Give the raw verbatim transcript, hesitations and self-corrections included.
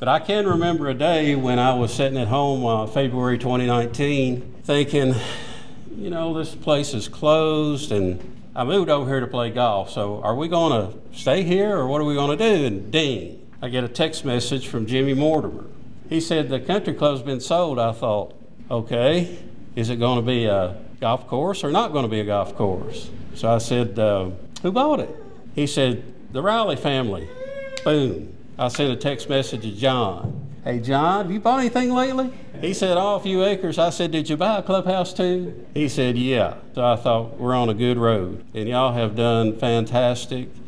But I can remember a day when I was sitting at home, uh, February twenty nineteen, thinking, you know, this place is closed, and I moved over here to play golf. So are we going to stay here, or what are we going to do? And ding, I get a text message from Jimmy Mortimer. He said the country club's been sold. I thought, okay, is it going to be a golf course or not going to be a golf course? So I said, uh, who bought it? He said, the Riley family. Boom. I sent a text message to John. Hey, John, have you bought anything lately? He said, oh, a few acres. I said, did you buy a clubhouse too? He said, yeah. So I thought, we're on a good road. And y'all have done fantastic.